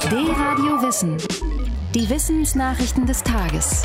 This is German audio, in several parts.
D-Radio Wissen. Die Wissensnachrichten des Tages.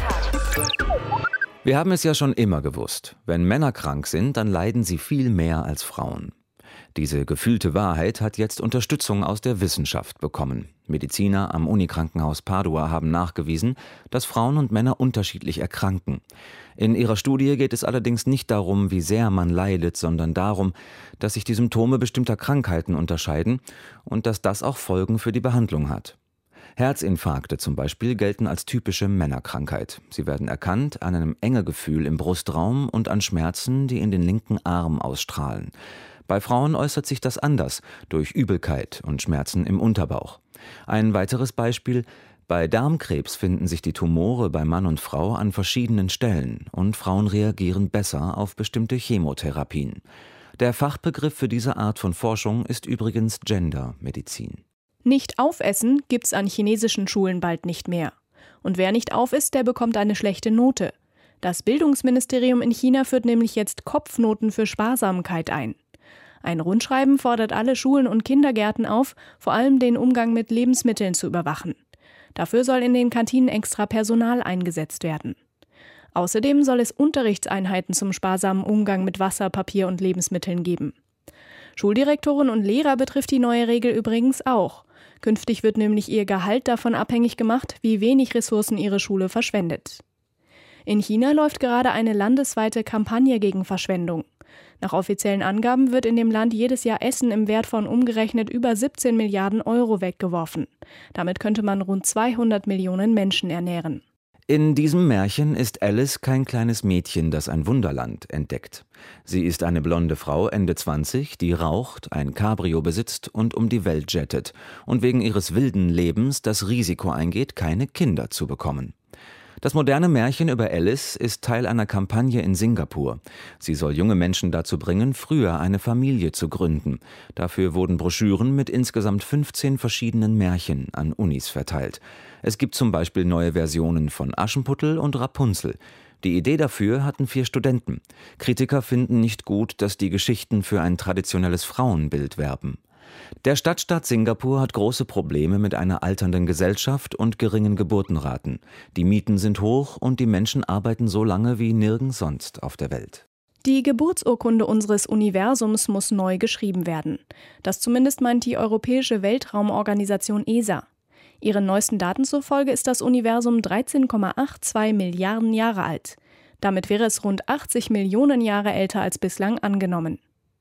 Wir haben es ja schon immer gewusst. Wenn Männer krank sind, dann leiden sie viel mehr als Frauen. Diese gefühlte Wahrheit hat jetzt Unterstützung aus der Wissenschaft bekommen. Mediziner am Unikrankenhaus Padua haben nachgewiesen, dass Frauen und Männer unterschiedlich erkranken. In ihrer Studie geht es allerdings nicht darum, wie sehr man leidet, sondern darum, dass sich die Symptome bestimmter Krankheiten unterscheiden und dass das auch Folgen für die Behandlung hat. Herzinfarkte zum Beispiel gelten als typische Männerkrankheit. Sie werden erkannt an einem Engegefühl im Brustraum und an Schmerzen, die in den linken Arm ausstrahlen. Bei Frauen äußert sich das anders, durch Übelkeit und Schmerzen im Unterbauch. Ein weiteres Beispiel: Bei Darmkrebs finden sich die Tumore bei Mann und Frau an verschiedenen Stellen und Frauen reagieren besser auf bestimmte Chemotherapien. Der Fachbegriff für diese Art von Forschung ist übrigens Gendermedizin. Nicht aufessen gibt's an chinesischen Schulen bald nicht mehr. Und wer nicht aufisst, der bekommt eine schlechte Note. Das Bildungsministerium in China führt nämlich jetzt Kopfnoten für Sparsamkeit ein. Ein Rundschreiben fordert alle Schulen und Kindergärten auf, vor allem den Umgang mit Lebensmitteln zu überwachen. Dafür soll in den Kantinen extra Personal eingesetzt werden. Außerdem soll es Unterrichtseinheiten zum sparsamen Umgang mit Wasser, Papier und Lebensmitteln geben. Schuldirektoren und Lehrer betrifft die neue Regel übrigens auch. Künftig wird nämlich ihr Gehalt davon abhängig gemacht, wie wenig Ressourcen ihre Schule verschwendet. In China läuft gerade eine landesweite Kampagne gegen Verschwendung. Nach offiziellen Angaben wird in dem Land jedes Jahr Essen im Wert von umgerechnet über 17 Milliarden Euro weggeworfen. Damit könnte man rund 200 Millionen Menschen ernähren. In diesem Märchen ist Alice kein kleines Mädchen, das ein Wunderland entdeckt. Sie ist eine blonde Frau, Ende 20, die raucht, ein Cabrio besitzt und um die Welt jettet und wegen ihres wilden Lebens das Risiko eingeht, keine Kinder zu bekommen. Das moderne Märchen über Alice ist Teil einer Kampagne in Singapur. Sie soll junge Menschen dazu bringen, früher eine Familie zu gründen. Dafür wurden Broschüren mit insgesamt 15 verschiedenen Märchen an Unis verteilt. Es gibt zum Beispiel neue Versionen von Aschenputtel und Rapunzel. Die Idee dafür hatten 4 Studenten. Kritiker finden nicht gut, dass die Geschichten für ein traditionelles Frauenbild werben. Der Stadtstaat Singapur hat große Probleme mit einer alternden Gesellschaft und geringen Geburtenraten. Die Mieten sind hoch und die Menschen arbeiten so lange wie nirgends sonst auf der Welt. Die Geburtsurkunde unseres Universums muss neu geschrieben werden. Das zumindest meint die Europäische Weltraumorganisation ESA. Ihren neuesten Daten zufolge ist das Universum 13,82 Milliarden Jahre alt. Damit wäre es rund 80 Millionen Jahre älter als bislang angenommen.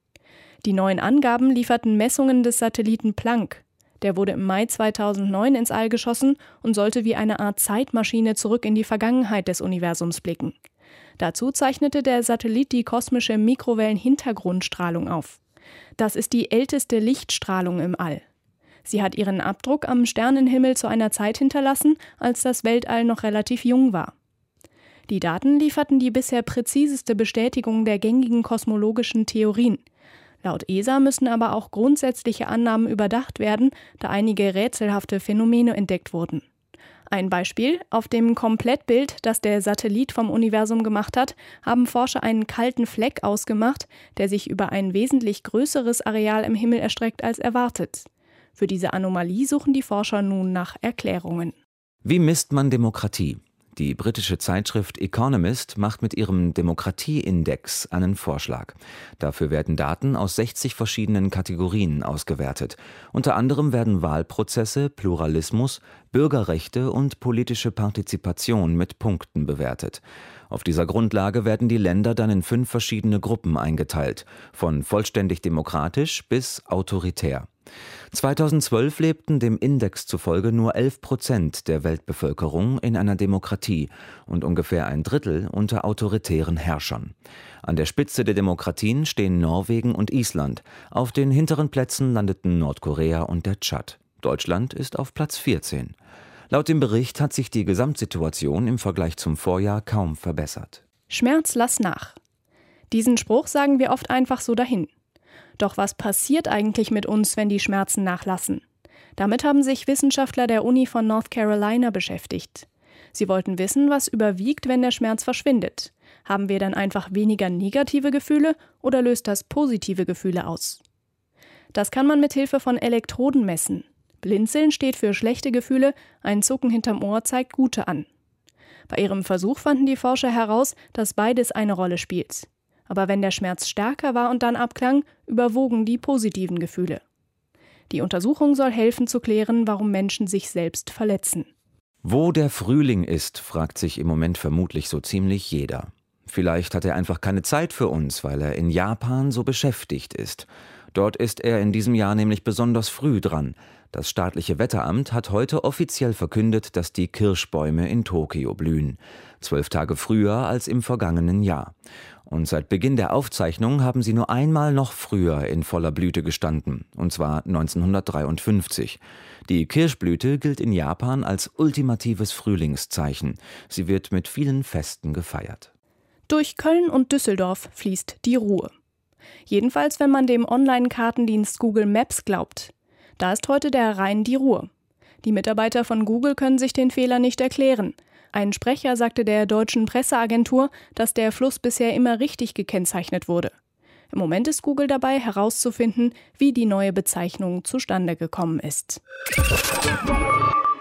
Die neuen Angaben lieferten Messungen des Satelliten Planck. Der wurde im Mai 2009 ins All geschossen und sollte wie eine Art Zeitmaschine zurück in die Vergangenheit des Universums blicken. Dazu zeichnete der Satellit die kosmische Mikrowellenhintergrundstrahlung auf. Das ist die älteste Lichtstrahlung im All. Sie hat ihren Abdruck am Sternenhimmel zu einer Zeit hinterlassen, als das Weltall noch relativ jung war. Die Daten lieferten die bisher präziseste Bestätigung der gängigen kosmologischen Theorien. Laut ESA müssen aber auch grundsätzliche Annahmen überdacht werden, da einige rätselhafte Phänomene entdeckt wurden. Ein Beispiel: Auf dem Komplettbild, das der Satellit vom Universum gemacht hat, haben Forscher einen kalten Fleck ausgemacht, der sich über ein wesentlich größeres Areal im Himmel erstreckt als erwartet. Für diese Anomalie suchen die Forscher nun nach Erklärungen. Wie misst man Demokratie? Die britische Zeitschrift Economist macht mit ihrem Demokratieindex einen Vorschlag. Dafür werden Daten aus 60 verschiedenen Kategorien ausgewertet. Unter anderem werden Wahlprozesse, Pluralismus, Bürgerrechte und politische Partizipation mit Punkten bewertet. Auf dieser Grundlage werden die Länder dann in 5 verschiedene Gruppen eingeteilt, von vollständig demokratisch bis autoritär. 2012 lebten dem Index zufolge nur 11% der Weltbevölkerung in einer Demokratie und ungefähr ein Drittel unter autoritären Herrschern. An der Spitze der Demokratien stehen Norwegen und Island. Auf den hinteren Plätzen landeten Nordkorea und der Tschad. Deutschland ist auf Platz 14. Laut dem Bericht hat sich die Gesamtsituation im Vergleich zum Vorjahr kaum verbessert. Schmerz, lass nach. Diesen Spruch sagen wir oft einfach so dahin. Doch was passiert eigentlich mit uns, wenn die Schmerzen nachlassen? Damit haben sich Wissenschaftler der Uni von North Carolina beschäftigt. Sie wollten wissen, was überwiegt, wenn der Schmerz verschwindet. Haben wir dann einfach weniger negative Gefühle oder löst das positive Gefühle aus? Das kann man mit Hilfe von Elektroden messen. Blinzeln steht für schlechte Gefühle, ein Zucken hinterm Ohr zeigt gute an. Bei ihrem Versuch fanden die Forscher heraus, dass beides eine Rolle spielt. Aber wenn der Schmerz stärker war und dann abklang, überwogen die positiven Gefühle. Die Untersuchung soll helfen zu klären, warum Menschen sich selbst verletzen. Wo der Frühling ist, fragt sich im Moment vermutlich so ziemlich jeder. Vielleicht hat er einfach keine Zeit für uns, weil er in Japan so beschäftigt ist. Dort ist er in diesem Jahr nämlich besonders früh dran. Das staatliche Wetteramt hat heute offiziell verkündet, dass die Kirschbäume in Tokio blühen. 12 Tage früher als im vergangenen Jahr. Und seit Beginn der Aufzeichnung haben sie nur einmal noch früher in voller Blüte gestanden, und zwar 1953. Die Kirschblüte gilt in Japan als ultimatives Frühlingszeichen. Sie wird mit vielen Festen gefeiert. Durch Köln und Düsseldorf fließt die Ruhe. Jedenfalls, wenn man dem Online-Kartendienst Google Maps glaubt. Da ist heute der Rhein die Ruhe. Die Mitarbeiter von Google können sich den Fehler nicht erklären. Ein Sprecher sagte der deutschen Presseagentur, dass der Fluss bisher immer richtig gekennzeichnet wurde. Im Moment ist Google dabei, herauszufinden, wie die neue Bezeichnung zustande gekommen ist.